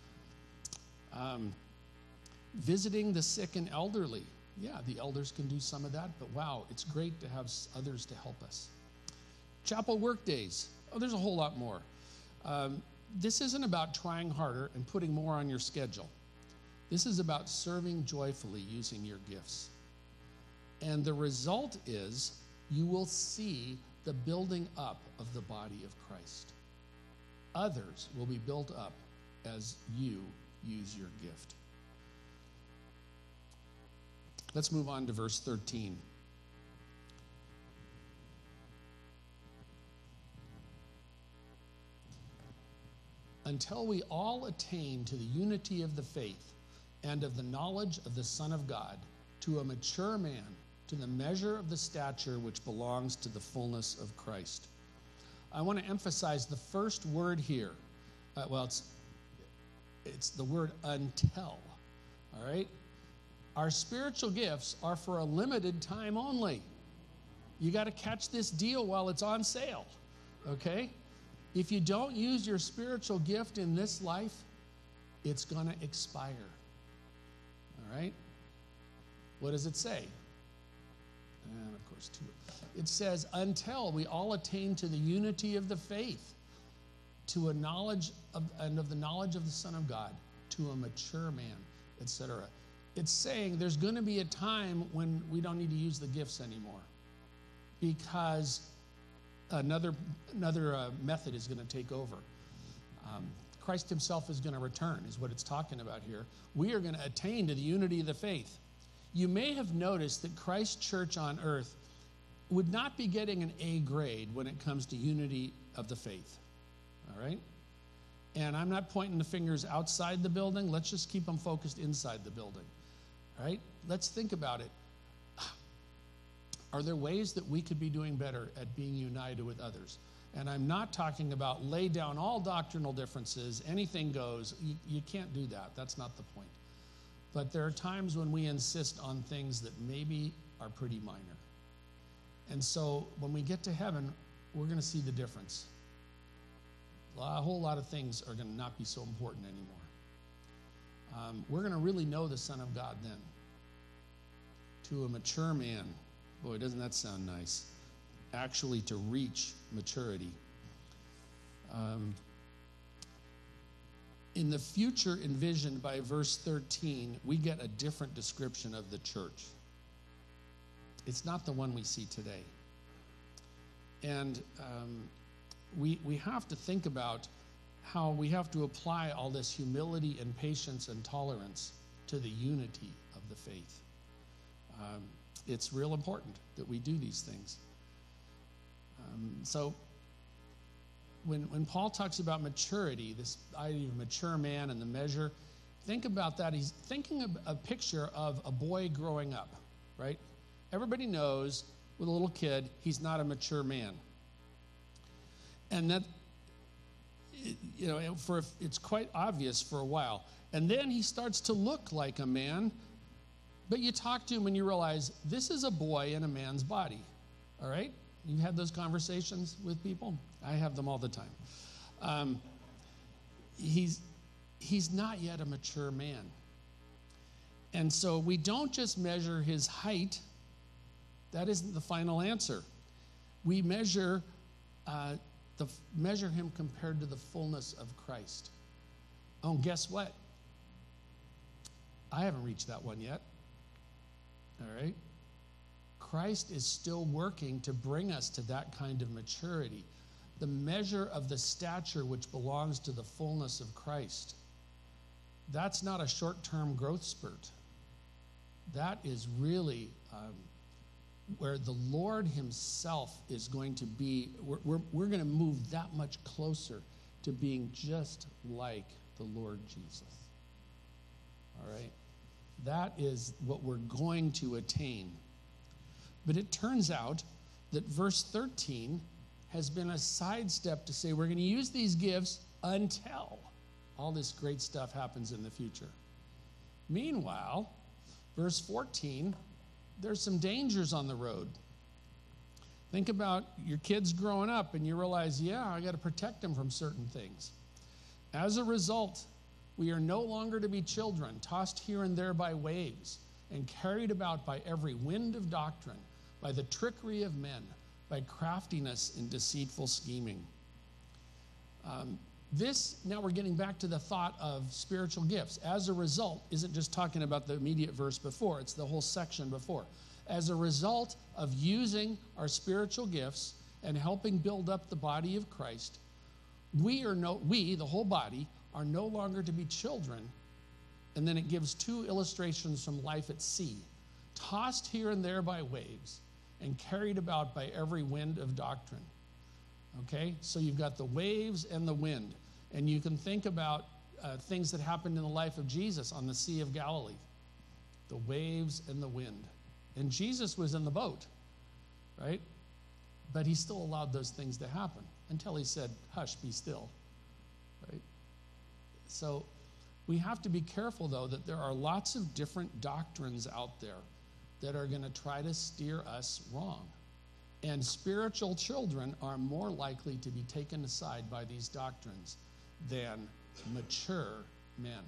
Um, visiting the sick and elderly. Yeah, the elders can do some of that, but wow, it's great to have others to help us. Chapel work days. Oh, there's a whole lot more. Um, this isn't about trying harder and putting more on your schedule. This is about serving joyfully using your gifts. And the result is you will see the building up of the body of Christ. Others will be built up as you use your gift. Let's move on to verse thirteen. Until we all attain to the unity of the faith and of the knowledge of the Son of God, to a mature man, to the measure of the stature which belongs to the fullness of Christ. I want to emphasize the first word here. Uh, well, it's, it's the word until, all right? Our spiritual gifts are for a limited time only. You got to catch this deal while it's on sale. okay? If you don't use your spiritual gift in this life, it's going to expire. All right? What does it say? And of course, two. It says, until we all attain to the unity of the faith, to a knowledge of, and of the knowledge of the Son of God, to a mature man, et cetera. It's saying there's going to be a time when we don't need to use the gifts anymore, because another another uh, method is going to take over. Um, Christ himself is going to return, is what it's talking about here. We are going to attain to the unity of the faith. You may have noticed that Christ Church on earth would not be getting an A grade when it comes to unity of the faith. All right? And I'm not pointing the fingers outside the building. Let's just keep them focused inside the building. All right? Let's think about it. Are there ways that we could be doing better at being united with others? And I'm not talking about lay down all doctrinal differences, anything goes. You, you can't do that. That's not the point. But there are times when we insist on things that maybe are pretty minor. And so when we get to heaven, we're going to see the difference. A whole lot of things are going to not be so important anymore. Um, we're going to really know the Son of God then. To a mature man. Boy, doesn't that sound nice? Actually, to reach maturity. Um, in the future envisioned by verse thirteen, we get a different description of the church. It's not the one we see today. And um, we, we have to think about how we have to apply all this humility and patience and tolerance to the unity of the faith. Um, it's real important that we do these things. Um, so when, when Paul talks about maturity, this idea of mature man and the measure, think about that. He's thinking of a picture of a boy growing up, right? Everybody knows with a little kid, he's not a mature man. And that, you know, for it's quite obvious for a while. And then he starts to look like a man, but you talk to him and you realize this is a boy in a man's body, all right? You've had those conversations with people? I have them all the time. Um, he's, he's not yet a mature man. And so we don't just measure his height. That isn't the final answer. We measure uh, the measure him compared to the fullness of Christ. Oh, and guess what? I haven't reached that one yet. All right? Christ is still working to bring us to that kind of maturity, the measure of the stature which belongs to the fullness of Christ. That's not a short-term growth spurt. That is really um, where the Lord himself is going to be. We're, we're, we're going to move that much closer to being just like the Lord Jesus. All right? That is what we're going to attain. But it turns out that verse thirteen has been a sidestep to say we're going to use these gifts until all this great stuff happens in the future. Meanwhile, verse fourteen, there's some dangers on the road. Think about your kids growing up and you realize, yeah, I got to protect them from certain things. As a result, we are no longer to be children, tossed here and there by waves and carried about by every wind of doctrine, by the trickery of men, by craftiness and deceitful scheming. Um, this, now we're getting back to the thought of spiritual gifts. As a result, isn't just talking about the immediate verse before, it's the whole section before. As a result of using our spiritual gifts and helping build up the body of Christ, we are no, we, the whole body, are no longer to be children. And then it gives two illustrations from life at sea, tossed here and there by waves and carried about by every wind of doctrine. Okay, so you've got the waves and the wind. And you can think about uh, things that happened in the life of Jesus on the Sea of Galilee. The waves and the wind. And Jesus was in the boat, right? But he still allowed those things to happen until he said, hush, be still, right? So we have to be careful, though, that there are lots of different doctrines out there that are going to try to steer us wrong. And spiritual children are more likely to be taken aside by these doctrines than mature men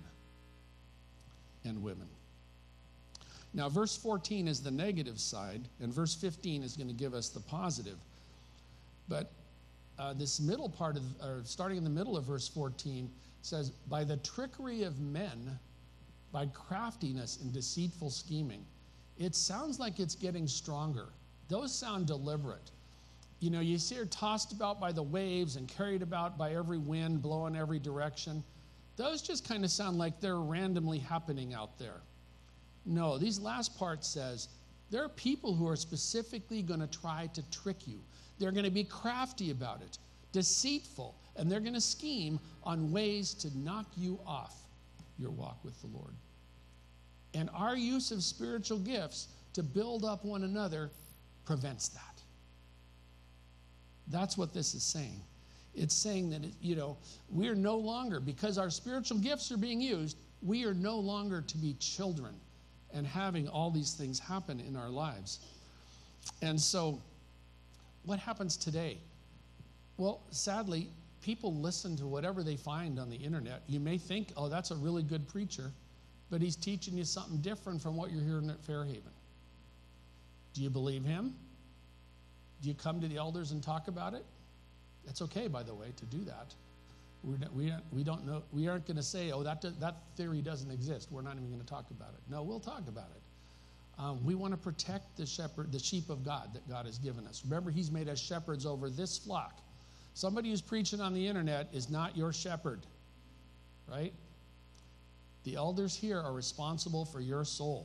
and women. Now, verse fourteen is the negative side, and verse fifteen is going to give us the positive. But uh, this middle part of, or starting in the middle of verse fourteen, says, by the trickery of men, by craftiness and deceitful scheming. It sounds like it's getting stronger. Those sound deliberate. You know, you see her tossed about by the waves and carried about by every wind, blowing every direction. Those just kind of sound like they're randomly happening out there. No, these last parts says, there are people who are specifically going to try to trick you. They're going to be crafty about it, deceitful, and they're going to scheme on ways to knock you off your walk with the Lord. And our use of spiritual gifts to build up one another prevents that. That's what this is saying. It's saying that, you know, we're no longer, because our spiritual gifts are being used, we are no longer to be children and having all these things happen in our lives. And so, what happens today? Well, sadly, people listen to whatever they find on the internet. You may think, oh, that's a really good preacher, but he's teaching you something different from what you're hearing at Fairhaven. Do you believe him? Do you come to the elders and talk about it? It's okay, by the way, to do that. We're not, we, aren't, we don't know. We aren't going to say, oh, that, that theory doesn't exist. We're not even going to talk about it. No, we'll talk about it. Um, we want to protect the shepherd, the sheep of God that God has given us. Remember, he's made us shepherds over this flock. Somebody who's preaching on the internet is not your shepherd, right? The elders here are responsible for your soul.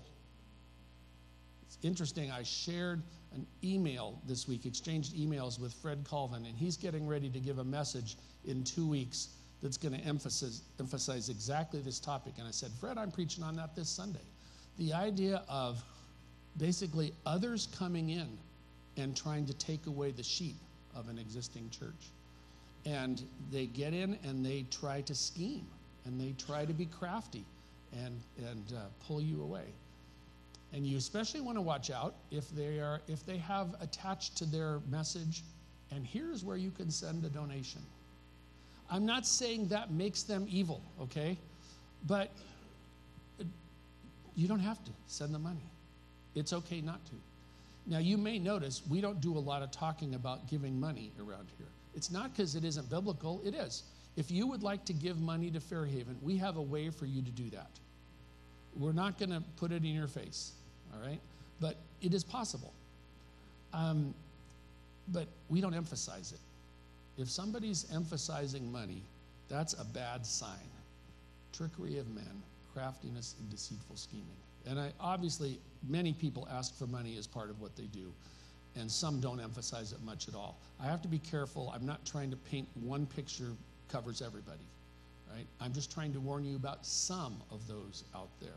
It's interesting. I shared an email this week, exchanged emails with Fred Colvin, and he's getting ready to give a message in two weeks that's going to emphasize, emphasize exactly this topic. And I said, Fred, I'm preaching on that this Sunday. The idea of basically others coming in and trying to take away the sheep of an existing church. And they get in and they try to scheme, and they try to be crafty and, and uh, pull you away. And you especially want to watch out if they are if they have attached to their message, and here's where you can send a donation. I'm not saying that makes them evil, okay? But you don't have to send the money. It's okay not to. Now, you may notice we don't do a lot of talking about giving money around here. It's not because it isn't biblical. It is. If you would like to give money to Fairhaven, we have a way for you to do that. We're not going to put it in your face, all right? But it is possible. Um, but we don't emphasize it. If somebody's emphasizing money, that's a bad sign. Trickery of men, craftiness, and deceitful scheming. And I, obviously, many people ask for money as part of what they do, and some don't emphasize it much at all. I have to be careful. I'm not trying to paint one picture covers everybody, right? I'm just trying to warn you about some of those out there.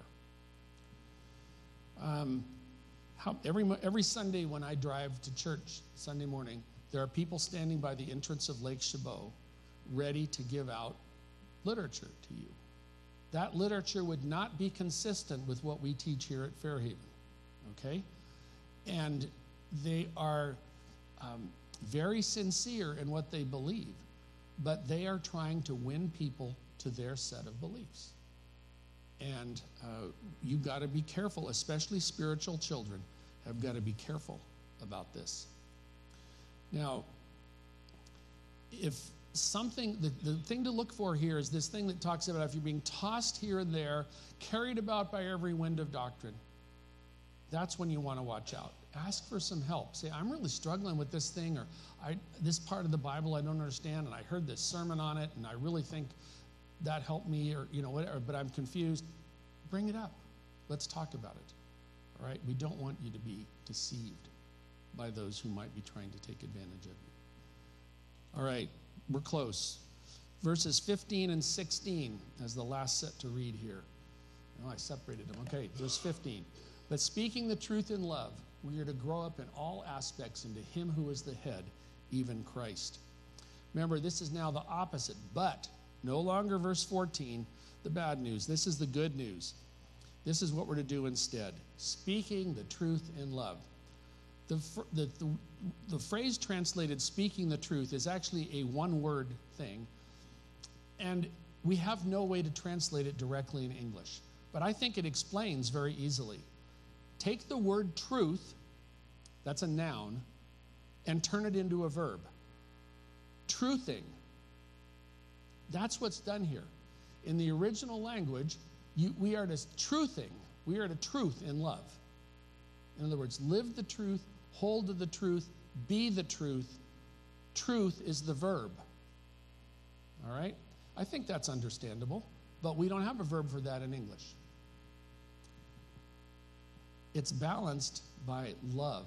Um, how, every, every Sunday when I drive to church, Sunday morning, there are people standing by the entrance of Lake Chabot ready to give out literature to you. That literature would not be consistent with what we teach here at Fairhaven, okay? And they are um, very sincere in what they believe, but they are trying to win people to their set of beliefs. And uh, you've got to be careful, especially spiritual children have got to be careful about this. Now, if something, the, the thing to look for here is this thing that talks about if you're being tossed here and there, carried about by every wind of doctrine, that's when you want to watch out. Ask for some help. Say, I'm really struggling with this thing, or I, this part of the Bible I don't understand, and I heard this sermon on it, and I really think that helped me, or you know whatever, but I'm confused. Bring it up. Let's talk about it. All right? We don't want you to be deceived by those who might be trying to take advantage of you. All right, we're close. Verses fifteen and sixteen as the last set to read here. Oh, I separated them. Okay, verse fifteen. But speaking the truth in love, we are to grow up in all aspects into him who is the head, even Christ. Remember, this is now the opposite, but no longer verse fourteen, the bad news. This is the good news. This is what we're to do instead. Speaking the truth in love. The, the, the, the phrase translated speaking the truth is actually a one-word thing, and we have no way to translate it directly in English. But I think it explains very easily. Take the word truth, that's a noun, and turn it into a verb. Truthing. That's what's done here. In the original language, you, we are to truthing. We are to truth in love. In other words, live the truth, hold to the truth, be the truth. Truth is the verb. All right? I think that's understandable, but we don't have a verb for that in English. It's balanced by love.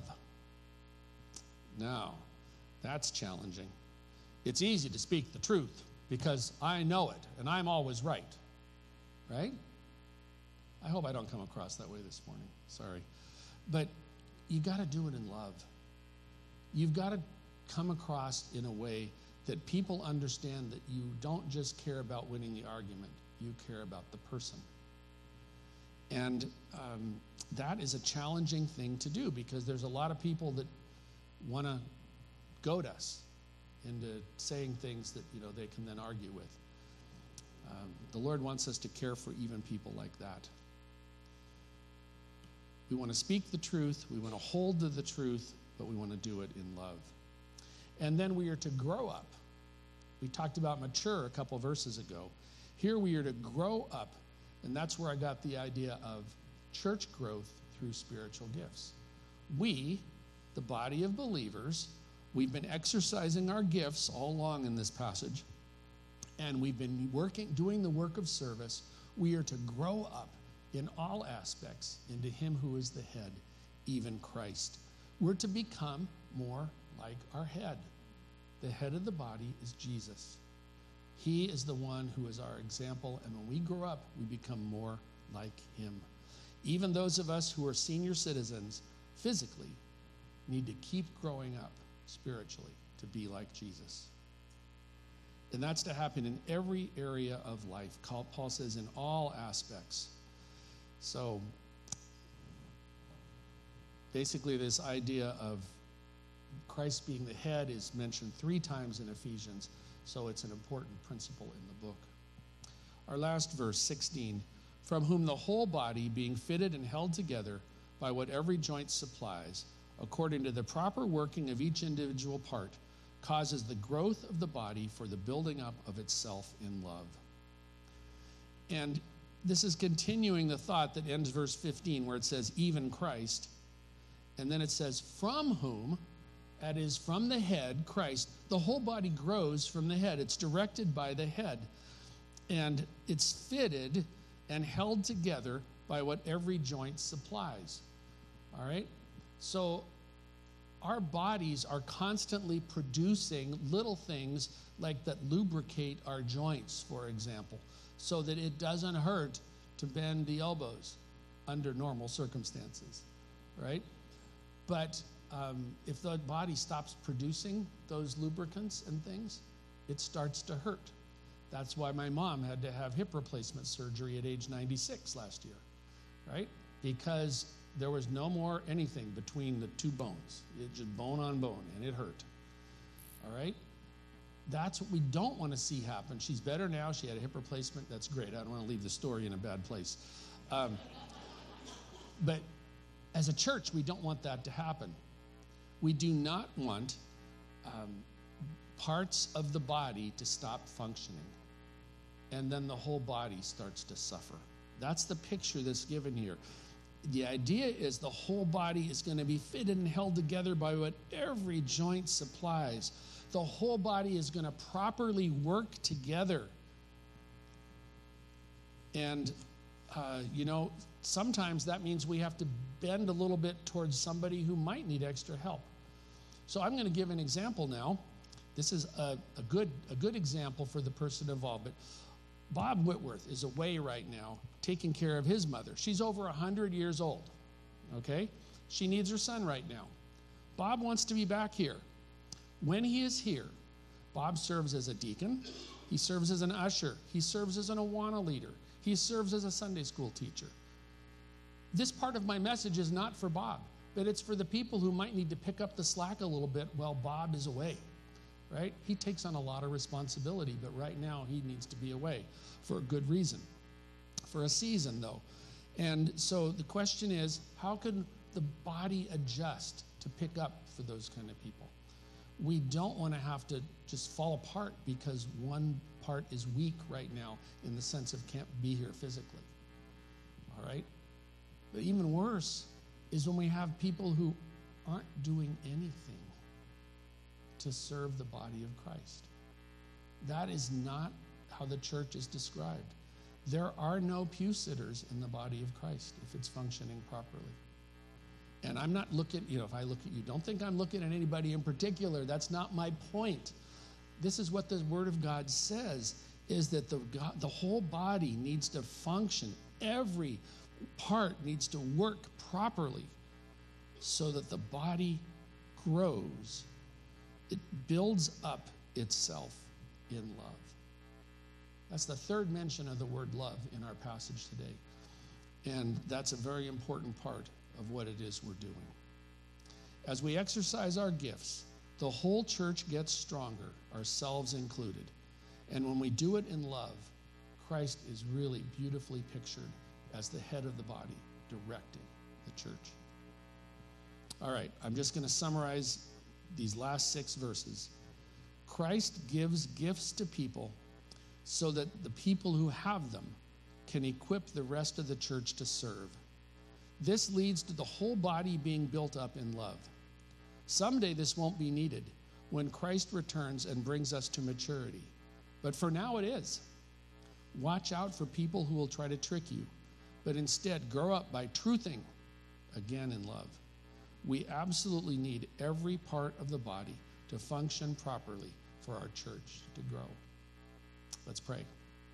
Now, that's challenging. It's easy to speak the truth because I know it and I'm always right. Right? I hope I don't come across that way this morning. Sorry. But you got to do it in love. You've got to come across in a way that people understand that you don't just care about winning the argument, you care about the person. And um, that is a challenging thing to do because there's a lot of people that want to goad us into saying things that, you know, they can then argue with. Um, the Lord wants us to care for even people like that. We want to speak the truth, we want to hold to the truth, but we want to do it in love. And then we are to grow up. We talked about mature a couple verses ago. Here we are to grow up, and that's where I got the idea of church growth through spiritual gifts. We, the body of believers, we've been exercising our gifts all along in this passage, and we've been working, doing the work of service. We are to grow up in all aspects into him who is the head, even Christ. We're to become more like our head. The head of the body is Jesus. He is the one who is our example, and when we grow up, we become more like him. Even those of us who are senior citizens, physically, need to keep growing up spiritually to be like Jesus. And that's to happen in every area of life. Paul says in all aspects. So basically this idea of Christ being the head is mentioned three times in Ephesians, so it's an important principle in the book. Our last verse, sixteen, from whom the whole body being fitted and held together by what every joint supplies, according to the proper working of each individual part, causes the growth of the body for the building up of itself in love. And this is continuing the thought that ends verse fifteen, where it says, even Christ. And then it says, from whom, that is, from the head, Christ, the whole body grows from the head. It's directed by the head. And it's fitted and held together by what every joint supplies. All right? So our bodies are constantly producing little things like that lubricate our joints, for example, so that it doesn't hurt to bend the elbows under normal circumstances, right? But um, if the body stops producing those lubricants and things, it starts to hurt. That's why my mom had to have hip replacement surgery at age ninety-six last year, right? Because there was no more anything between the two bones. It just bone on bone, and it hurt, all right? That's what we don't want to see happen. She's better now. She had a hip replacement. That's great. I don't want to leave the story in a bad place. Um, but as a church, we don't want that to happen. We do not want um, parts of the body to stop functioning, and then the whole body starts to suffer. That's the picture that's given here. The idea is the whole body is going to be fitted and held together by what every joint supplies. The whole body is going to properly work together. And, uh, you know, sometimes that means we have to bend a little bit towards somebody who might need extra help. So I'm going to give an example now. This is a, a good a good example for the person involved. But Bob Whitworth is away right now taking care of his mother. She's over one hundred years old, okay? She needs her son right now. Bob wants to be back here. When he is here, Bob serves as a deacon. He serves as an usher. He serves as an Awana leader. He serves as a Sunday school teacher. This part of my message is not for Bob. but it's for the people who might need to pick up the slack a little bit while Bob is away, right? He takes on a lot of responsibility, but right now he needs to be away for a good reason, for a season though. And so the question is, how can the body adjust to pick up for those kind of people? We don't want to have to just fall apart because one part is weak right now in the sense of can't be here physically, all right? But even worse is when we have people who aren't doing anything to serve the body of Christ. That is not how the church is described. There are no pew sitters in the body of Christ if it's functioning properly. And I'm not looking, you know, if I look at you, don't think I'm looking at anybody in particular. That's not my point. This is what the Word of God says, is that the, God, the whole body needs to function. Every part needs to work properly so that the body grows. It builds up itself in love. That's the third mention of the word love in our passage today. And that's a very important part of what it is we're doing. As we exercise our gifts, the whole church gets stronger, ourselves included. And when we do it in love, Christ is really beautifully pictured as the head of the body, directing the church. All right, I'm just going to summarize these last six verses. Christ gives gifts to people so that the people who have them can equip the rest of the church to serve. This leads to the whole body being built up in love. Someday this won't be needed when Christ returns and brings us to maturity. But for now it is. Watch out for people who will try to trick you, but instead grow up by truthing, again in love. We absolutely need every part of the body to function properly for our church to grow. Let's pray.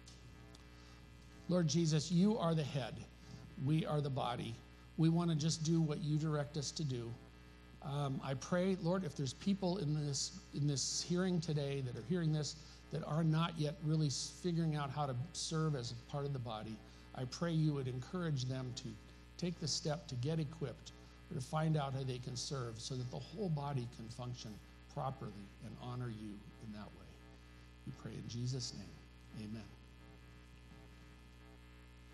Lord Jesus, you are the head. We are the body. We want to just do what you direct us to do. Um, I pray, Lord, if there's people in this in this hearing today that are hearing this that are not yet really figuring out how to serve as a part of the body, I pray you would encourage them to take the step to get equipped or to find out how they can serve so that the whole body can function properly and honor you in that way. We pray in Jesus' name. Amen.